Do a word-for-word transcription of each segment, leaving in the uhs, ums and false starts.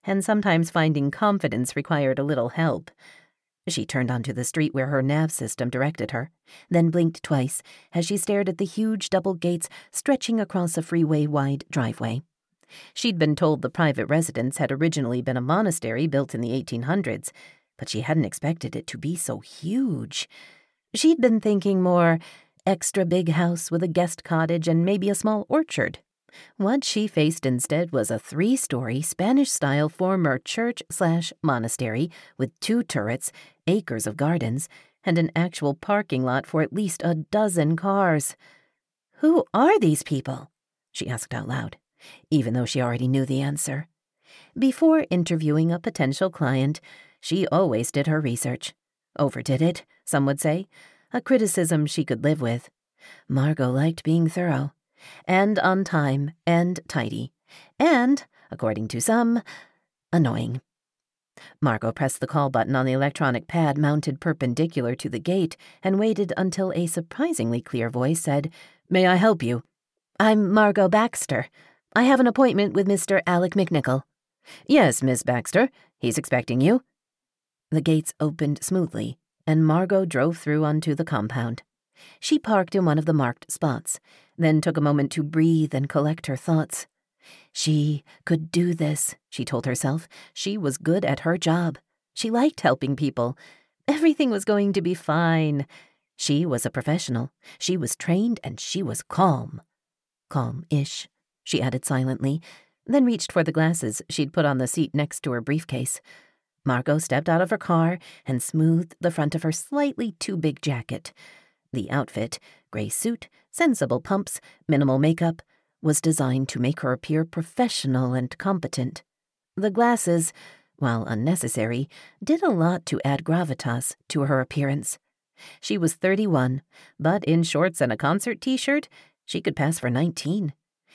and sometimes finding confidence required a little help. She turned onto the street where her nav system directed her, then blinked twice as she stared at the huge double gates stretching across a freeway-wide driveway. She'd been told the private residence had originally been a monastery built in the eighteen hundreds, but she hadn't expected it to be so huge. She'd been thinking more extra big house with a guest cottage and maybe a small orchard. What she faced instead was a three-story Spanish-style former church-slash-monastery with two turrets, acres of gardens, and an actual parking lot for at least a dozen cars. "Who are these people?" she asked out loud, even though she already knew the answer. Before interviewing a potential client, she always did her research. Overdid it, some would say, a criticism she could live with. Margot liked being thorough, and on time, and tidy, and, according to some, annoying. Margot pressed the call button on the electronic pad mounted perpendicular to the gate and waited until a surprisingly clear voice said, "May I help you?" "I'm Margot Baxter. I have an appointment with Mister Alec McNichol." "Yes, Miss Baxter. He's expecting you." The gates opened smoothly, and Margot drove through onto the compound. She parked in one of the marked spots, then took a moment to breathe and collect her thoughts. She could do this, she told herself. She was good at her job. She liked helping people. Everything was going to be fine. She was a professional. She was trained and she was calm. Calm-ish, she added silently, then reached for the glasses she'd put on the seat next to her briefcase. Margot stepped out of her car and smoothed the front of her slightly too big jacket. The outfit, gray suit, sensible pumps, minimal makeup, was designed to make her appear professional and competent. The glasses, while unnecessary, did a lot to add gravitas to her appearance. She was thirty-one, but in shorts and a concert t-shirt, she could pass for nineteen.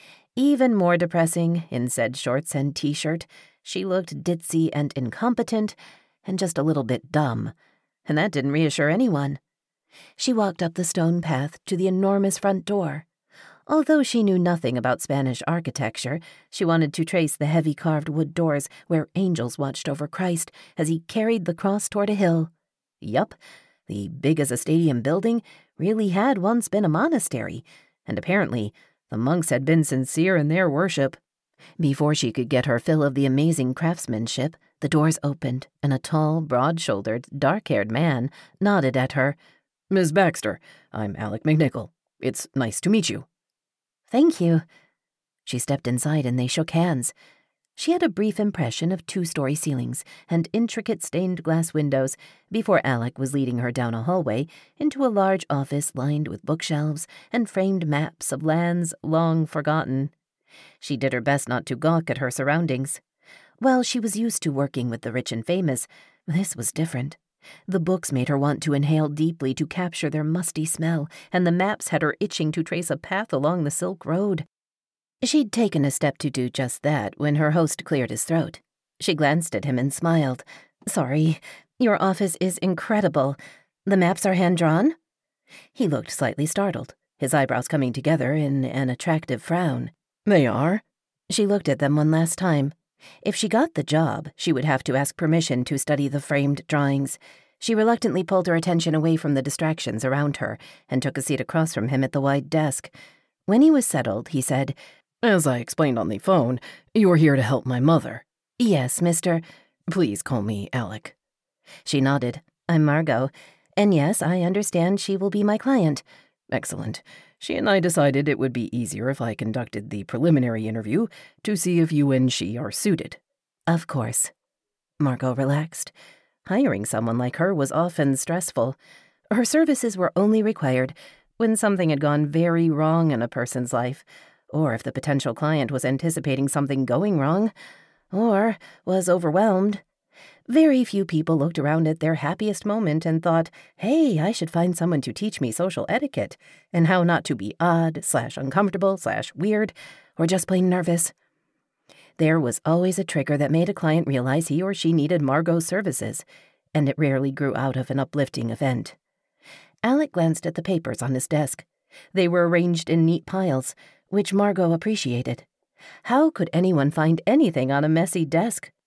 Even more depressing, in said shorts and t-shirt, she looked ditzy and incompetent, and just a little bit dumb, and that didn't reassure anyone. She walked up the stone path to the enormous front door. Although she knew nothing about Spanish architecture, she wanted to trace the heavy carved wood doors where angels watched over Christ as he carried the cross toward a hill. Yup, the big as a stadium building really had once been a monastery, and apparently the monks had been sincere in their worship. Before she could get her fill of the amazing craftsmanship, the doors opened, and a tall, broad-shouldered, dark-haired man nodded at her. "Miss Baxter, I'm Alec McNichol. It's nice to meet you." "Thank you." She stepped inside and they shook hands. She had a brief impression of two-story ceilings and intricate stained glass windows before Alec was leading her down a hallway into a large office lined with bookshelves and framed maps of lands long forgotten. She did her best not to gawk at her surroundings. While she was used to working with the rich and famous, this was different. The books made her want to inhale deeply to capture their musty smell, and the maps had her itching to trace a path along the Silk Road. She'd taken a step to do just that when her host cleared his throat. She glanced at him and smiled. "Sorry, your office is incredible. The maps are hand-drawn?" He looked slightly startled, his eyebrows coming together in an attractive frown. "They are?" She looked at them one last time. If she got the job, she would have to ask permission to study the framed drawings. She reluctantly pulled her attention away from the distractions around her and took a seat across from him at the wide desk. When he was settled, he said, "As I explained on the phone, you're here to help my mother." "Yes, Mister Please call me Alec." She nodded. "I'm Margot. And yes, I understand she will be my client." "Excellent. She and I decided it would be easier if I conducted the preliminary interview to see if you and she are suited." "Of course." Margot relaxed. Hiring someone like her was often stressful. Her services were only required when something had gone very wrong in a person's life, or if the potential client was anticipating something going wrong, or was overwhelmed. Very few people looked around at their happiest moment and thought, hey, I should find someone to teach me social etiquette and how not to be odd slash uncomfortable slash weird or just plain nervous. There was always a trigger that made a client realize he or she needed Margot's services, and it rarely grew out of an uplifting event. Alec glanced at the papers on his desk. They were arranged in neat piles, which Margot appreciated. How could anyone find anything on a messy desk?